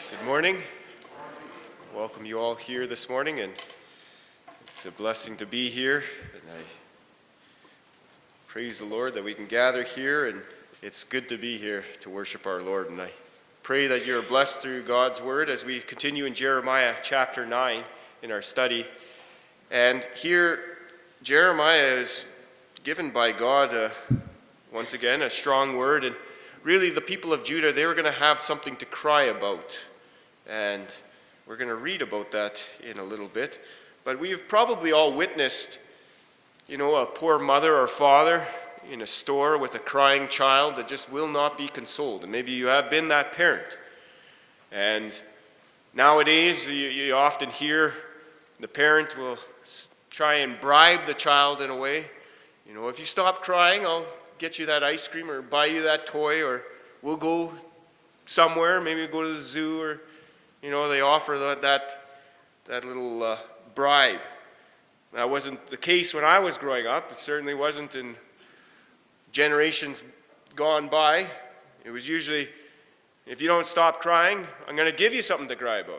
Good morning. Welcome you all here this morning, and it's a blessing to be here. And I praise the Lord that we can gather here, and it's good to be here to worship our Lord. And I pray that you're blessed through God's word as we continue in Jeremiah chapter 9 in our study. And here, Jeremiah is given by God once again a strong word, and really the people of Judah, they were going to have something to cry about. And we're going to read about that in a little bit. But we've probably all witnessed, a poor mother or father in a store with a crying child that just will not be consoled. And maybe you have been that parent. And nowadays, you often hear the parent will try and bribe the child in a way. If you stop crying, I'll get you that ice cream or buy you that toy, or we'll go somewhere, maybe go to the zoo, or they offer that little bribe. That wasn't the case when I was growing up. It certainly wasn't in generations gone by. It was usually, if you don't stop crying, I'm going to give you something to cry about.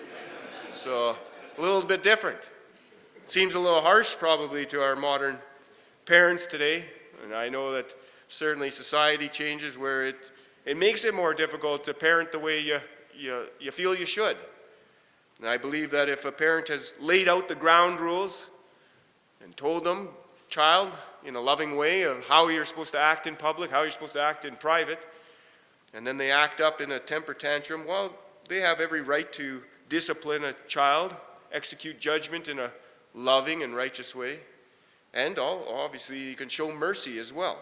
So, a little bit different. It seems a little harsh probably to our modern parents today. And I know that certainly society changes where it makes it more difficult to parent the way you feel you should. And I believe that if a parent has laid out the ground rules and told them, child, in a loving way of how you're supposed to act in public, how you're supposed to act in private, and then they act up in a temper tantrum, well, they have every right to discipline a child, execute judgment in a loving and righteous way, and obviously you can show mercy as well.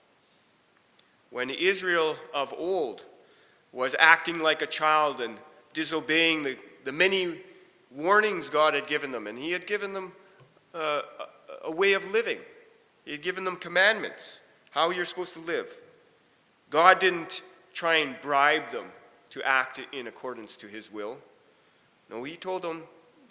When Israel of old was acting like a child and disobeying the many warnings God had given them. And he had given them a way of living. He had given them commandments, how you're supposed to live. God didn't try and bribe them to act in accordance to his will. No, he told them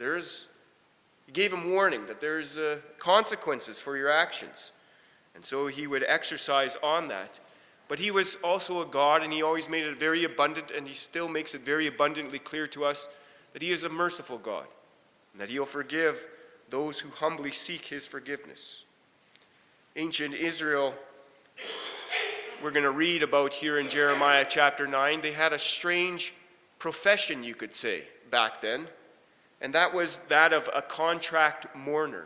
he gave them warning that there's consequences for your actions. And so he would exercise on that. But he was also a God, and he always made it very abundant, and he still makes it very abundantly clear to us that he is a merciful God, and that he'll forgive those who humbly seek his forgiveness. Ancient Israel, we're going to read about here in Jeremiah chapter 9, they had a strange profession, you could say, back then, and that was that of a contract mourner.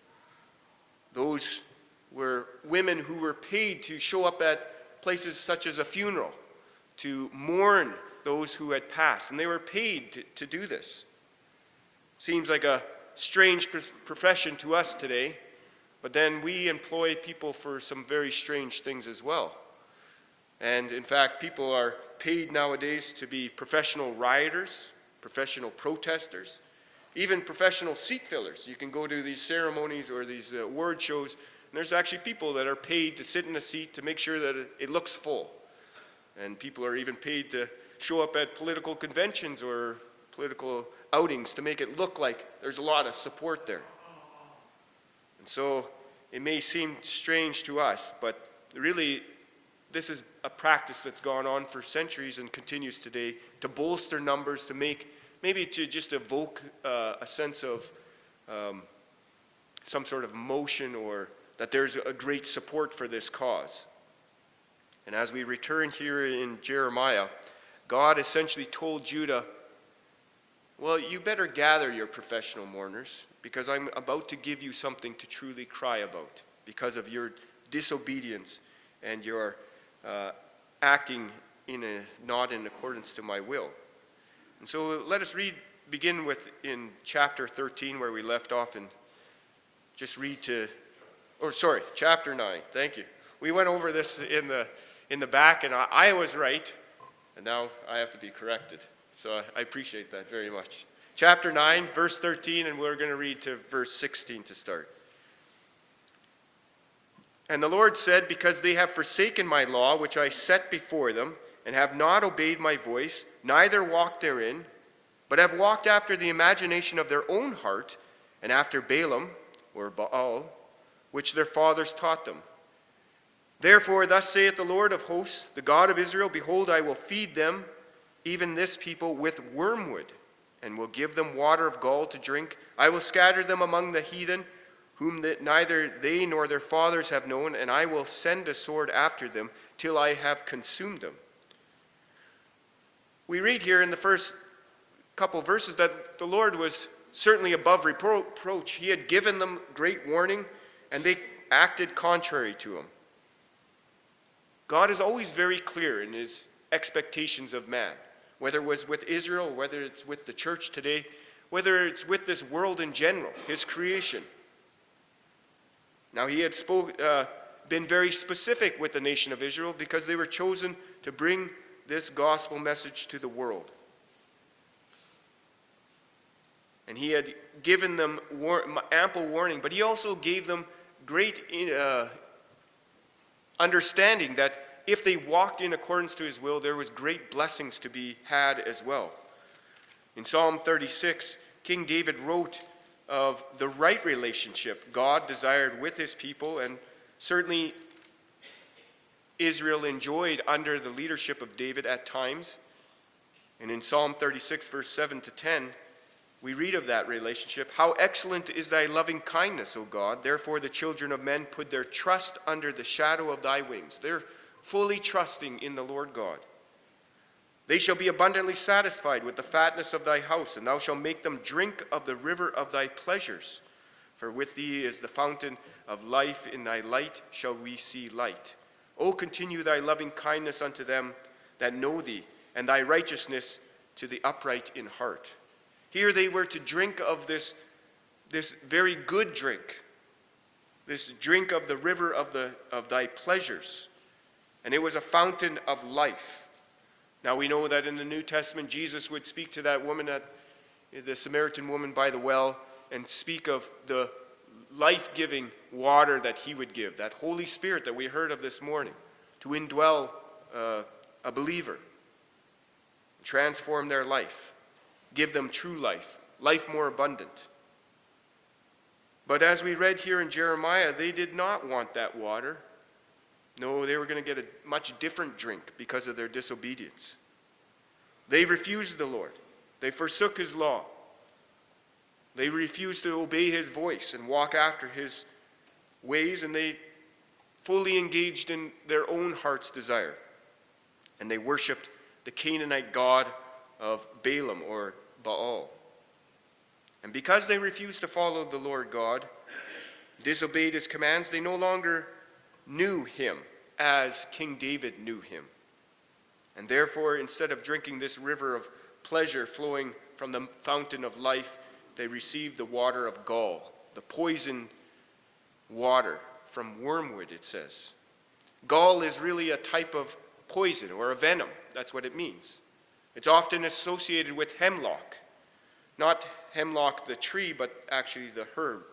Those were women who were paid to show up at places such as a funeral to mourn those who had passed, and they were paid to do this. Seems like a strange profession to us today, but then we employ people for some very strange things as well. And in fact, people are paid nowadays to be professional rioters, professional protesters, even professional seat fillers. You can go to these ceremonies or these award shows, and there's actually people that are paid to sit in a seat to make sure that it looks full. And people are even paid to show up at political conventions or political outings to make it look like there's a lot of support there. And so it may seem strange to us, but really this is a practice that's gone on for centuries and continues today to bolster numbers, to maybe to just evoke a sense of some sort of motion, or that there's a great support for this cause. And as we return here in Jeremiah, God essentially told Judah, well, you better gather your professional mourners, because I'm about to give you something to truly cry about because of your disobedience and your acting not in accordance to my will. And so let us begin in chapter 13 where we left off, and just read chapter 9. Thank you. We went over this in the back, and I was right, and now I have to be corrected. So I appreciate that very much. Chapter 9, verse 13, and we're going to read to verse 16 to start. And the Lord said, because they have forsaken my law, which I set before them, and have not obeyed my voice, neither walked therein, but have walked after the imagination of their own heart, and after Balaam, or Baal, which their fathers taught them. Therefore, thus saith the Lord of hosts, the God of Israel, behold, I will feed them even this people with wormwood, and will give them water of gall to drink. I will scatter them among the heathen, whom neither they nor their fathers have known, and I will send a sword after them till I have consumed them. We read here in the first couple verses that the Lord was certainly above reproach. He had given them great warning, and they acted contrary to him. God is always very clear in his expectations of man, whether it was with Israel, whether it's with the church today, whether it's with this world in general, his creation. Now, he had been very specific with the nation of Israel because they were chosen to bring this gospel message to the world. And he had given them ample warning, but he also gave them great understanding that if they walked in accordance to his will, there was great blessings to be had as well. In Psalm 36, King David wrote of the right relationship God desired with his people, and certainly Israel enjoyed under the leadership of David at times. And in Psalm 36, verse 7 to 10, we read of that relationship. How excellent is thy loving kindness, O God! Therefore the children of men put their trust under the shadow of thy wings. They're fully trusting in the Lord God. They shall be abundantly satisfied with the fatness of thy house, and thou shalt make them drink of the river of thy pleasures. For with thee is the fountain of life, in thy light shall we see light. O continue thy loving kindness unto them that know thee, and thy righteousness to the upright in heart. Here they were to drink of this very good drink, this drink of the river of thy pleasures. And it was a fountain of life. Now we know that in the New Testament, Jesus would speak to that woman, the Samaritan woman by the well, and speak of the life-giving water that he would give, that Holy Spirit that we heard of this morning, to indwell a believer, transform their life, give them true life, life more abundant. But as we read here in Jeremiah, they did not want that water. No, they were going to get a much different drink because of their disobedience. They refused the Lord. They forsook his law. They refused to obey his voice and walk after his ways, and they fully engaged in their own heart's desire. And they worshiped the Canaanite god of Balaam or Baal. And because they refused to follow the Lord God, disobeyed his commands, they no longer knew him as King David knew him. And therefore, instead of drinking this river of pleasure flowing from the fountain of life, they received the water of gall, the poison water from wormwood, it says. Gall is really a type of poison or a venom. That's what it means. It's often associated with hemlock. Not hemlock the tree, but actually the herb.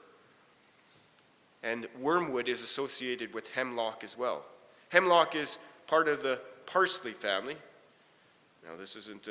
And wormwood is associated with hemlock as well. Hemlock is part of the parsley family. Now, this isn't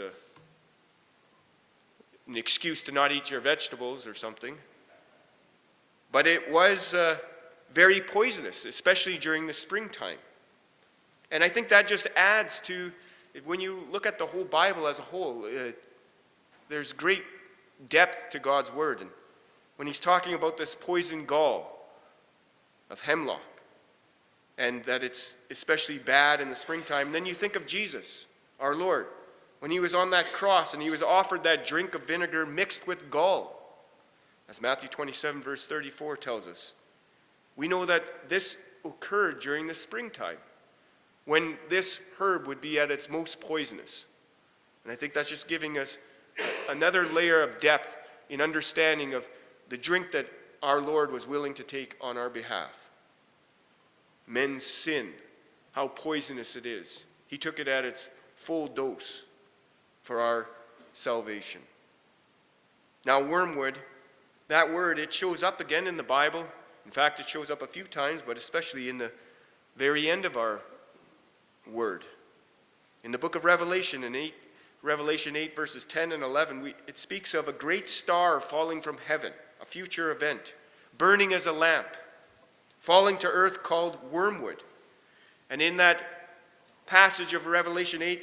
an excuse to not eat your vegetables or something, but it was very poisonous, especially during the springtime. And I think that just adds to, when you look at the whole Bible as a whole, there's great depth to God's word. And when he's talking about this poison gall of hemlock, and that it's especially bad in the springtime, then you think of Jesus, our Lord, when he was on that cross and he was offered that drink of vinegar mixed with gall. As Matthew 27 verse 34 tells us, we know that this occurred during the springtime, when this herb would be at its most poisonous. And I think that's just giving us another layer of depth in understanding of the drink that our Lord was willing to take on our behalf. Men's sin, how poisonous it is. He took it at its full dose for our salvation. Now, wormwood, that word, it shows up again in the Bible. In fact, it shows up a few times, but especially in the very end of our word. In the book of Revelation, Revelation 8, verses 10 and 11, it speaks of a great star falling from heaven, a future event, burning as a lamp, falling to earth, called wormwood. And in that passage of Revelation 8,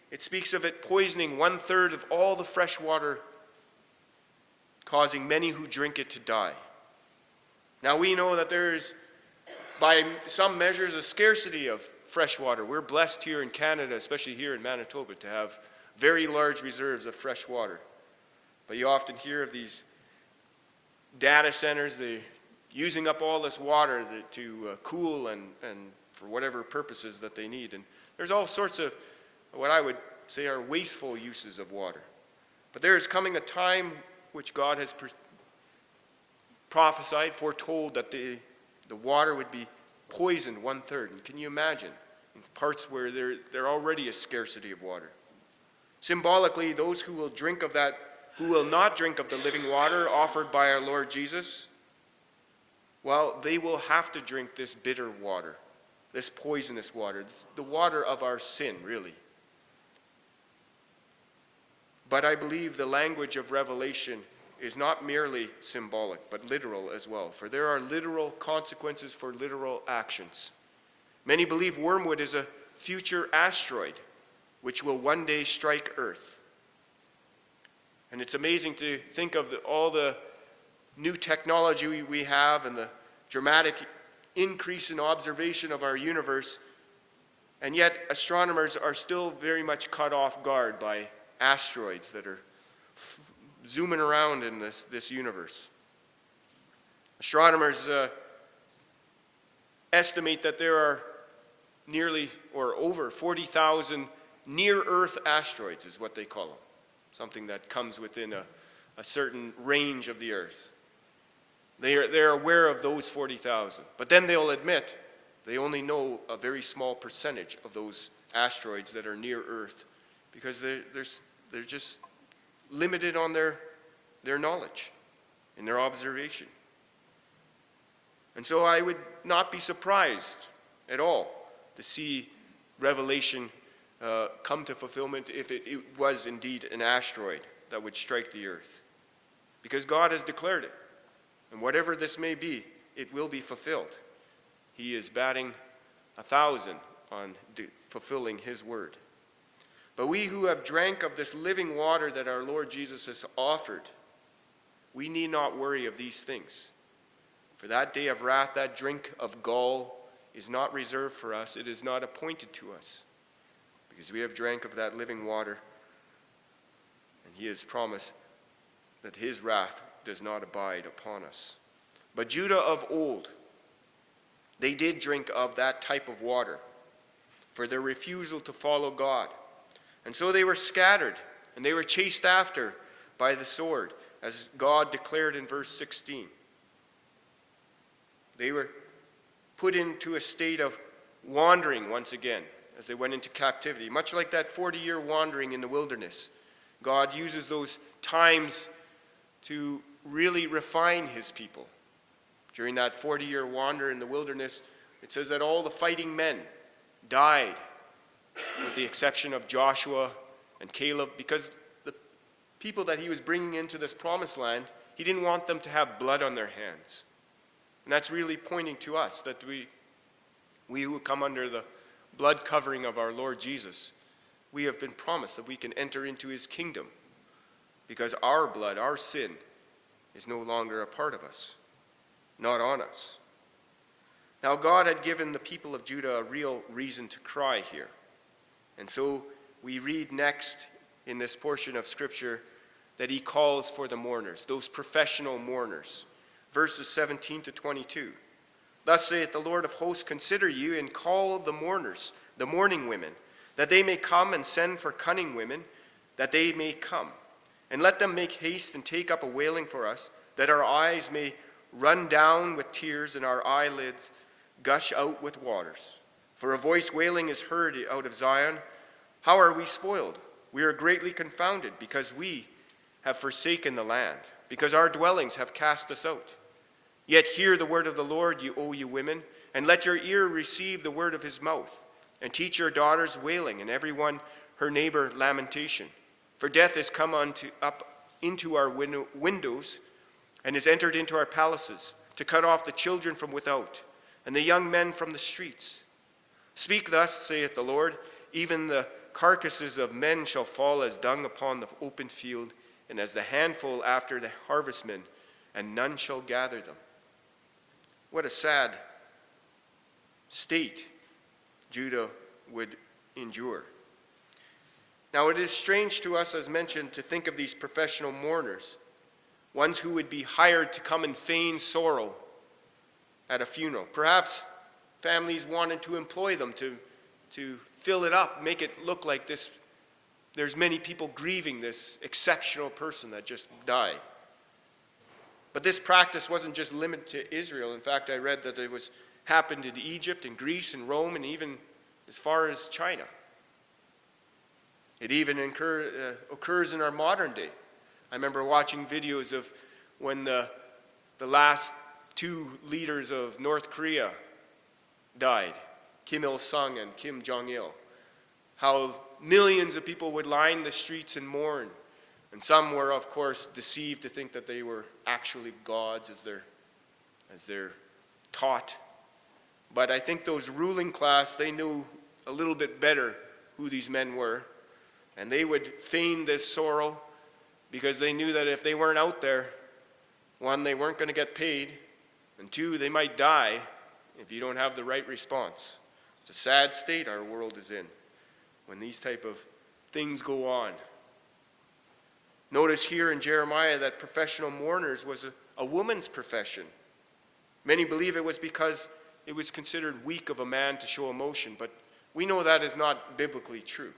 it speaks of it poisoning 1/3 of all the fresh water, causing many who drink it to die. Now we know that there is, by some measures, a scarcity of fresh water. We're blessed here in Canada, especially here in Manitoba, to have very large reserves of fresh water. But you often hear of these data centers, they're using up all this water to cool and for whatever purposes that they need. And there's all sorts of what I would say are wasteful uses of water. But there is coming a time which God has prophesied, foretold, that the water would be poisoned 1/3. And can you imagine? In parts where there already is scarcity of water. Symbolically, those who will not drink of the living water offered by our Lord Jesus, well, they will have to drink this bitter water, this poisonous water, the water of our sin, really. But I believe the language of Revelation is not merely symbolic, but literal as well, for there are literal consequences for literal actions. Many believe wormwood is a future asteroid which will one day strike Earth. And it's amazing to think of all the new technology we have and the dramatic increase in observation of our universe, and yet astronomers are still very much caught off guard by asteroids that are zooming around in this universe. Astronomers estimate that there are nearly or over 40,000 near-Earth asteroids, is what they call them, something that comes within a certain range of the Earth. They're aware of those 40,000, but then they'll admit they only know a very small percentage of those asteroids that are near Earth, because they're just limited on their knowledge and their observation. And so I would not be surprised at all to see Revelation come to fulfillment if it was indeed an asteroid that would strike the Earth. Because God has declared it. And whatever this may be, it will be fulfilled. He is batting 1,000 on fulfilling his word. But we who have drank of this living water that our Lord Jesus has offered, we need not worry of these things. For that day of wrath, that drink of gall, is not reserved for us. It is not appointed to us. Because we have drank of that living water, and he has promised that his wrath does not abide upon us. But Judah of old, they did drink of that type of water for their refusal to follow God. And so they were scattered, and they were chased after by the sword, as God declared in verse 16. They were put into a state of wandering once again as they went into captivity, much like that 40-year wandering in the wilderness. God uses those times to really refine his people. During that 40-year wander in the wilderness, it says that all the fighting men died, with the exception of Joshua and Caleb, because the people that he was bringing into this promised land, he didn't want them to have blood on their hands. And that's really pointing to us, that we who come under the blood covering of our Lord Jesus, we have been promised that we can enter into his kingdom, because our blood, our sin, is no longer a part of us, not on us. Now God had given the people of Judah a real reason to cry here. And so we read next in this portion of Scripture that he calls for the mourners, those professional mourners. Verses 17 to 22. Thus saith the Lord of hosts, consider you and call the mourners, the mourning women, that they may come, and send for cunning women, that they may come. And let them make haste and take up a wailing for us, that our eyes may run down with tears and our eyelids gush out with waters. For a voice wailing is heard out of Zion. How are we spoiled? We are greatly confounded, because we have forsaken the land, because our dwellings have cast us out. Yet hear the word of the Lord, you women, and let your ear receive the word of his mouth, and teach your daughters wailing, and every one her neighbor lamentation. For death is come up into our windows, and is entered into our palaces, to cut off the children from without, and the young men from the streets. Speak thus, saith the Lord, even the carcasses of men shall fall as dung upon the open field, and as the handful after the harvestmen, and none shall gather them. What a sad state Judah would endure. Now, it is strange to us, as mentioned, to think of these professional mourners, ones who would be hired to come and feign sorrow at a funeral. Perhaps families wanted to employ them to fill it up, make it look like this. There's many people grieving this exceptional person that just died. But this practice wasn't just limited to Israel. In fact, I read that it happened in Egypt and Greece and Rome and even as far as China. It even occurs in our modern day. I remember watching videos of when the last two leaders of North Korea died, Kim Il-sung and Kim Jong-il, how millions of people would line the streets and mourn. And some were, of course, deceived to think that they were actually gods as they're taught. But I think those ruling class, they knew a little bit better who these men were. And they would feign this sorrow because they knew that if they weren't out there, one, they weren't going to get paid, and two, they might die if you don't have the right response. It's a sad state our world is in when these type of things go on. Notice here in Jeremiah that professional mourners was a woman's profession. Many believe it was because it was considered weak of a man to show emotion, but we know that is not biblically true.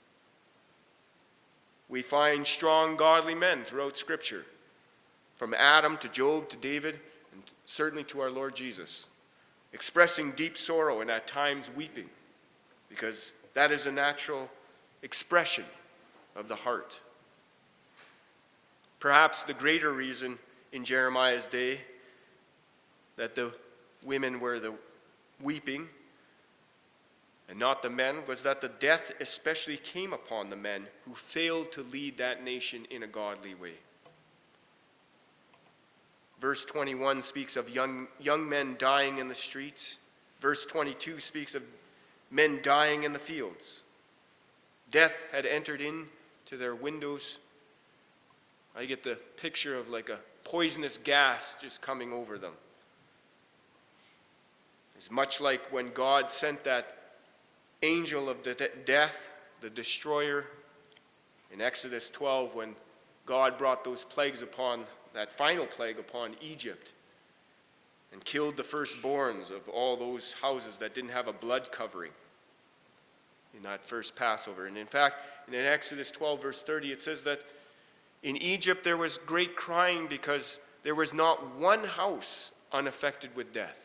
We find strong, godly men throughout Scripture, from Adam to Job to David, and certainly to our Lord Jesus, expressing deep sorrow and at times weeping, because that is a natural expression of the heart. Perhaps the greater reason in Jeremiah's day that the women were the weeping and not the men was that the death especially came upon the men who failed to lead that nation in a godly way. Verse 21 speaks of young men dying in the streets. Verse 22 speaks of men dying in the fields. Death had entered into their windows. I get the picture of like a poisonous gas just coming over them. It's much like when God sent that angel of death, the destroyer, in Exodus 12, when God brought those plagues upon, that final plague upon Egypt, and killed the firstborns of all those houses that didn't have a blood covering in that first Passover. And in fact, in Exodus 12, verse 30, it says that in Egypt there was great crying because there was not one house unaffected with death.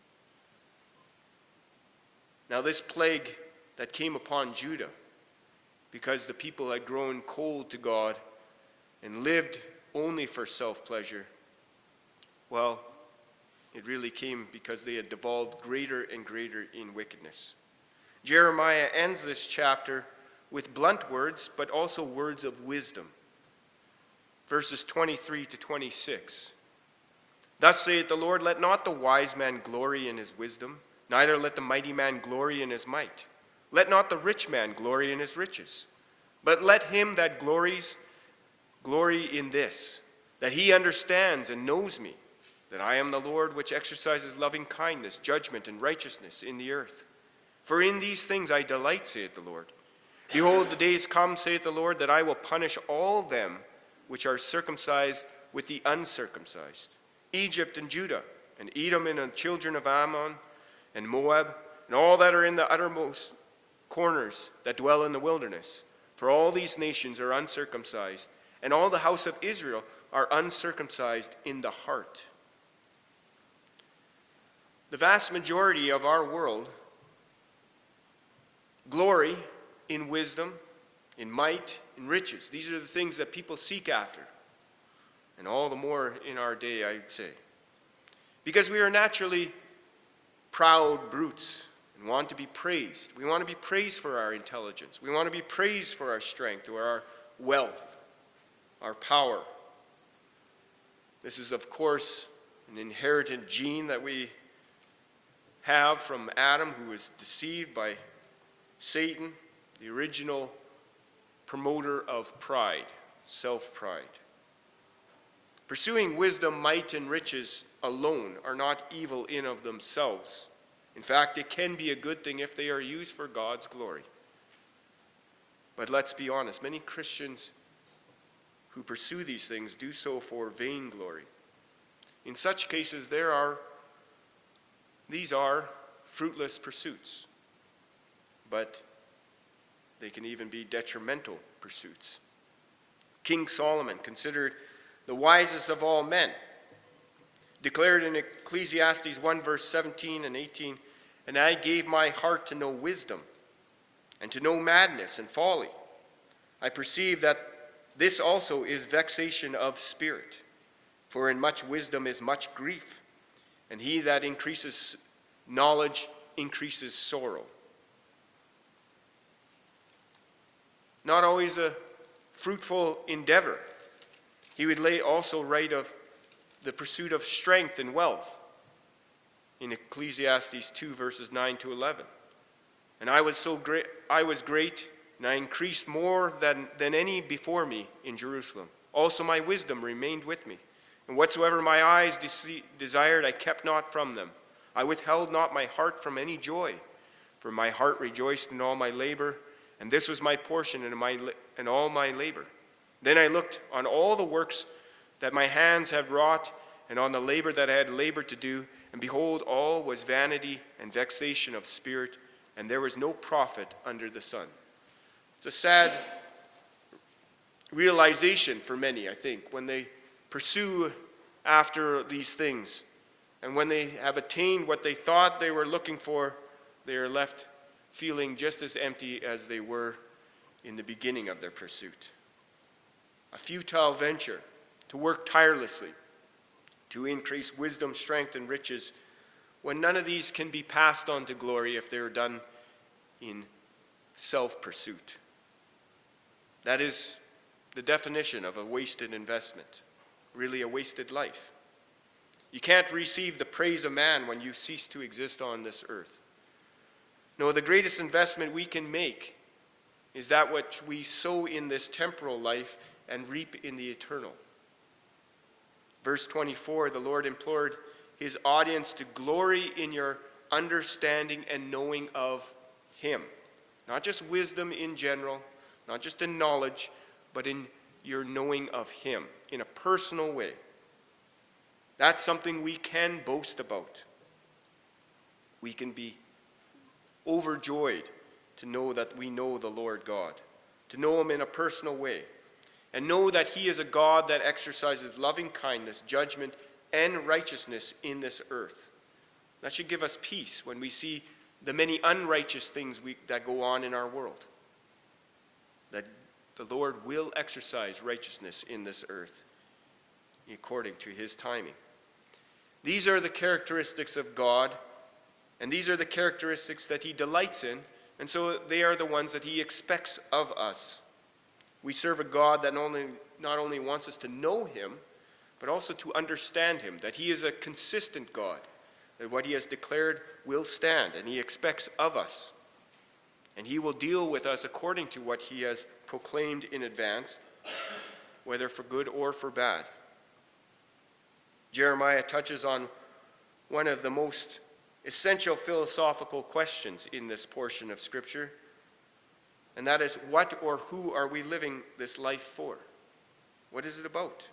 Now this plague that came upon Judah, because the people had grown cold to God and lived only for self-pleasure, well, it really came because they had devolved greater and greater in wickedness. Jeremiah ends this chapter with blunt words, but also words of wisdom. Verses 23 to 26. Thus saith the Lord, let not the wise man glory in his wisdom, neither let the mighty man glory in his might. Let not the rich man glory in his riches, but let him that glories glory in this, that he understands and knows me, that I am the Lord which exercises loving kindness, judgment, and righteousness in the earth. For in these things I delight, saith the Lord. Behold, the days come, saith the Lord, that I will punish all them which are circumcised with the uncircumcised, Egypt and Judah, and Edom and the children of Ammon, and Moab, and all that are in the uttermost corners that dwell in the wilderness. For all these nations are uncircumcised, and all the house of Israel are uncircumcised in the heart. The vast majority of our world glory in wisdom, in might, in riches. These are the things that people seek after, and all the more in our day, I'd say. Because we are naturally proud brutes and want to be praised. We want to be praised for our intelligence. We want to be praised for our strength or our wealth, our power. This is, of course, an inherited gene that we have from Adam, who was deceived by Satan the original promoter of pride, self-pride. Pursuing wisdom, might, and riches alone are not evil in of themselves. In fact, it can be a good thing if they are used for God's glory. But let's be honest, many Christians who pursue these things do so for vainglory. In such cases, these are fruitless pursuits, but they can even be detrimental pursuits. King Solomon, considered the wisest of all men, declared in Ecclesiastes 1 verse 17 and 18, "And I gave my heart to know wisdom, and to know madness and folly. I perceive that this also is vexation of spirit. For in much wisdom is much grief, and he that increases knowledge increases sorrow." Not always a fruitful endeavor. He would also write of the pursuit of strength and wealth in Ecclesiastes 2 verses 9 to 11. "And I was great, and I increased more than any before me in Jerusalem. Also my wisdom remained with me. And whatsoever my eyes desired, I kept not from them. I withheld not my heart from any joy, for my heart rejoiced in all my labor, and this was my portion in all my labor. Then I looked on all the works that my hands had wrought, and on the labor that I had labored to do, and behold, all was vanity and vexation of spirit, and there was no profit under the sun." It's a sad realization for many, I think, when they pursue after these things, and when they have attained what they thought they were looking for, they are left feeling just as empty as they were in the beginning of their pursuit. A futile venture to work tirelessly to increase wisdom, strength, and riches, when none of these can be passed on to glory if they are done in self-pursuit. That is the definition of a wasted investment, really a wasted life. You can't receive the praise of man when you cease to exist on this earth. No, the greatest investment we can make is that which we sow in this temporal life and reap in the eternal. Verse 24, the Lord implored his audience to glory in your understanding and knowing of him. Not just wisdom in general, not just in knowledge, but in your knowing of him in a personal way. That's something we can boast about. We can be overjoyed to know that we know the Lord God, to know him in a personal way, and know that he is a God that exercises loving kindness, judgment, and righteousness in this earth. That should give us peace when we see the many unrighteous things that go on in our world. That the Lord will exercise righteousness in this earth according to his timing. These are the characteristics of God, and these are the characteristics that he delights in, and so they are the ones that he expects of us. We serve a God that not only wants us to know him, but also to understand him, that he is a consistent God, that what he has declared will stand, and he expects of us. And he will deal with us according to what he has proclaimed in advance, whether for good or for bad. Jeremiah touches on one of the most essential philosophical questions in this portion of Scripture, and that is, what or who are we living this life for? What is it about?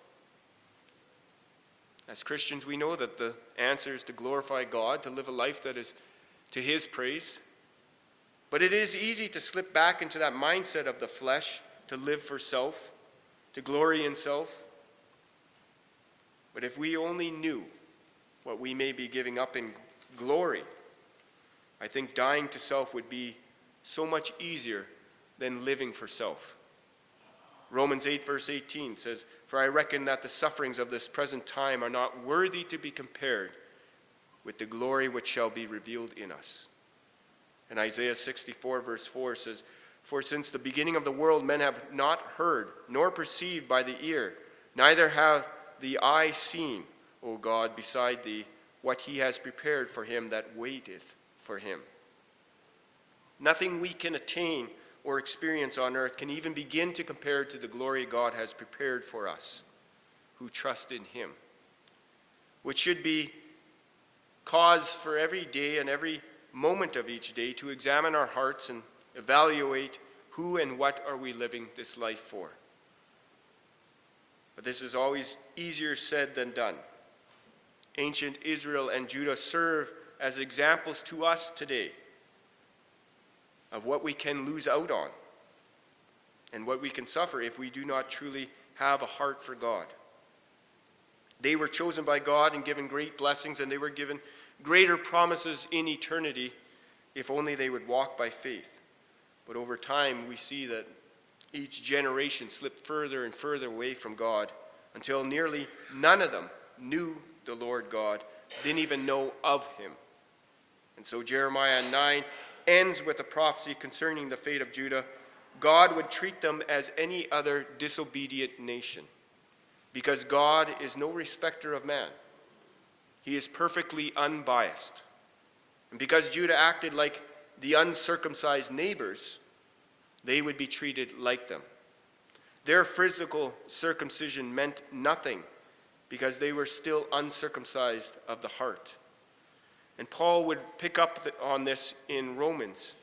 As Christians, we know that the answer is to glorify God, to live a life that is to his praise. But it is easy to slip back into that mindset of the flesh, to live for self, to glory in self. But if we only knew what we may be giving up in glory, I think dying to self would be so much easier than living for self. Romans 8 verse 18 says, "For I reckon that the sufferings of this present time are not worthy to be compared with the glory which shall be revealed in us." And Isaiah 64 verse 4 says, "For since the beginning of the world men have not heard, nor perceived by the ear, neither have the eye seen, O God, beside thee, what he has prepared for him that waiteth for him." Nothing we can attain or experience on earth can even begin to compare to the glory God has prepared for us who trust in him, which should be cause for every day and every moment of each day to examine our hearts and evaluate who and what are we living this life for. But this is always easier said than done. Ancient Israel and Judah serve as examples to us today of what we can lose out on and what we can suffer if we do not truly have a heart for God. They were chosen by God and given great blessings, and they were given greater promises in eternity if only they would walk by faith. But over time, we see that each generation slipped further and further away from God until nearly none of them knew the Lord God, didn't even know of him. And so Jeremiah 9 ends with a prophecy concerning the fate of Judah. God would treat them as any other disobedient nation, because God is no respecter of man. He is perfectly unbiased. And because Judah acted like the uncircumcised neighbors, they would be treated like them. Their physical circumcision meant nothing because they were still uncircumcised of the heart. And Paul would pick up on this in Romans.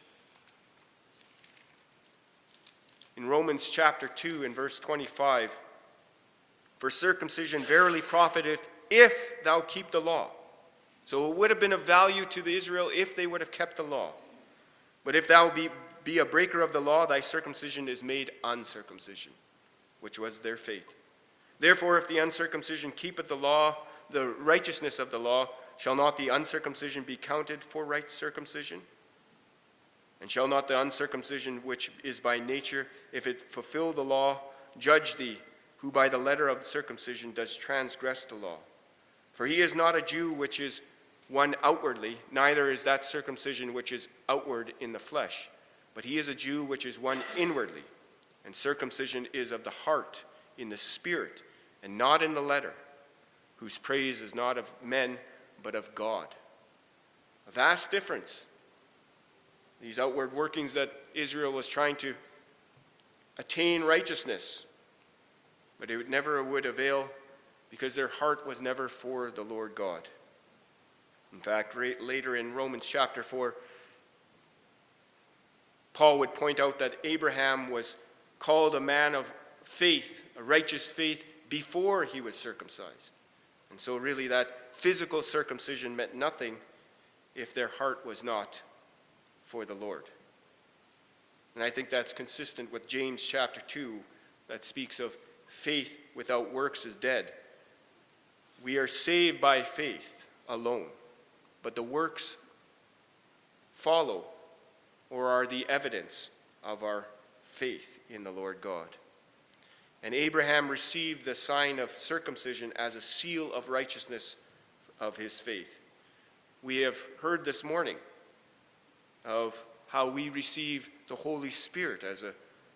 In Romans chapter 2 and verse 25, for circumcision verily profiteth if thou keep the law. So it would have been of value to the Israel if they would have kept the law. But if thou be a breaker of the law, thy circumcision is made uncircumcision, which was their fate. Therefore, if the uncircumcision keepeth the law, the righteousness of the law, shall not the uncircumcision be counted for right circumcision? And shall not the uncircumcision which is by nature, if it fulfill the law, judge thee, who by the letter of circumcision does transgress the law? For he is not a Jew which is one outwardly, neither is that circumcision which is outward in the flesh, but he is a Jew which is one inwardly. And circumcision is of the heart, in the spirit, and not in the letter, whose praise is not of men, but of God. A vast difference. These outward workings that Israel was trying to attain righteousness, but it never would avail because their heart was never for the Lord God. In fact, later in Romans chapter 4, Paul would point out that Abraham was called a man of faith, a righteous faith, before he was circumcised. And so really that physical circumcision meant nothing if their heart was not for the Lord. And I think that's consistent with James chapter 2 that speaks of faith without works is dead. We are saved by faith alone, but the works follow or are the evidence of our faith in the Lord God. And Abraham received the sign of circumcision as a seal of righteousness of his faith. We have heard this morning of how we receive the Holy Spirit as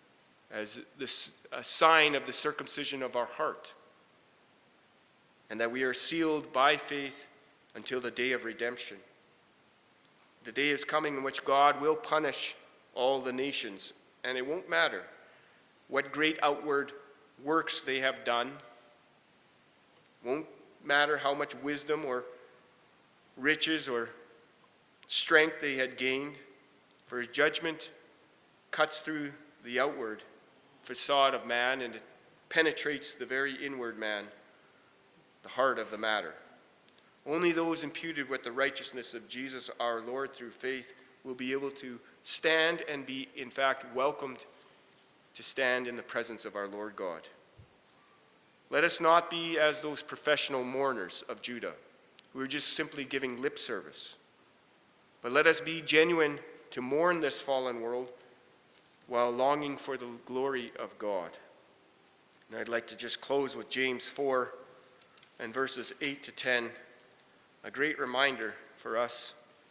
a sign of the circumcision of our heart, and that we are sealed by faith until the day of redemption. The day is coming in which God will punish all the nations, and it won't matter what great outward works they have done. Won't matter how much wisdom or riches or strength they had gained, for his judgment cuts through the outward facade of man, and it penetrates the very inward man, the heart of the matter. Only those imputed with the righteousness of Jesus our Lord through faith will be able to stand and be, in fact, welcomed to stand in the presence of our Lord God. Let us not be as those professional mourners of Judah, who are just simply giving lip service, but let us be genuine to mourn this fallen world while longing for the glory of God. And I'd like to just close with James 4 and verses 8 to 10, a great reminder for us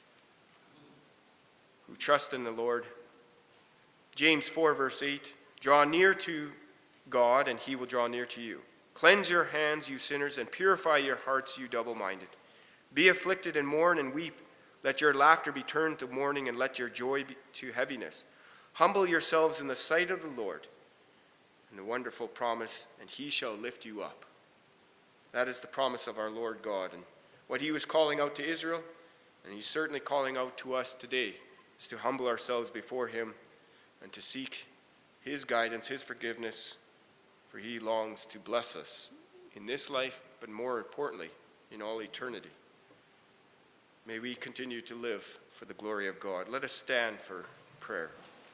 who trust in the Lord. James 4 verse 8, draw near to God and he will draw near to you. Cleanse your hands, you sinners, and purify your hearts, you double-minded. Be afflicted and mourn and weep. Let your laughter be turned to mourning and let your joy be to heaviness. Humble yourselves in the sight of the Lord, and the wonderful promise, and he shall lift you up. That is the promise of our Lord God. And what he was calling out to Israel, and he's certainly calling out to us today, is to humble ourselves before him and to seek his guidance, his forgiveness, for he longs to bless us in this life, but more importantly, in all eternity. May we continue to live for the glory of God. Let us stand for prayer.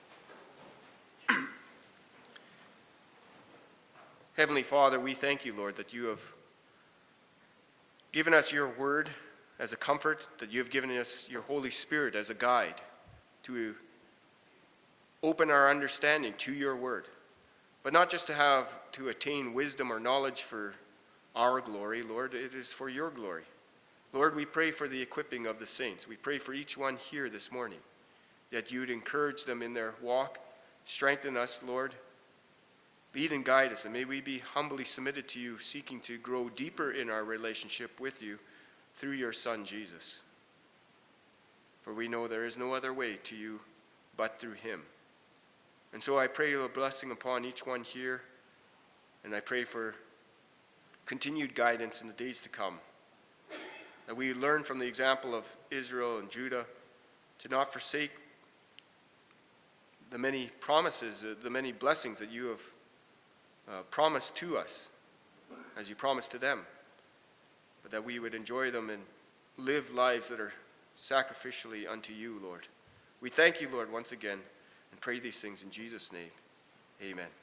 Heavenly Father, we thank you, Lord, that you have given us your word as a comfort, that you have given us your Holy Spirit as a guide to open our understanding to your word, but not just to attain wisdom or knowledge for our glory, Lord, it is for your glory. Lord, we pray for the equipping of the saints. We pray for each one here this morning, that you would encourage them in their walk, strengthen us, Lord, lead and guide us, and may we be humbly submitted to you, seeking to grow deeper in our relationship with you through your Son, Jesus. For we know there is no other way to you but through him. And so I pray your blessing upon each one here, and I pray for continued guidance in the days to come, that we learn from the example of Israel and Judah to not forsake the many promises, the many blessings that you have promised to us, as you promised to them, but that we would enjoy them and live lives that are sacrificially unto you, Lord. We thank you, Lord, once again, and pray these things in Jesus' name. Amen.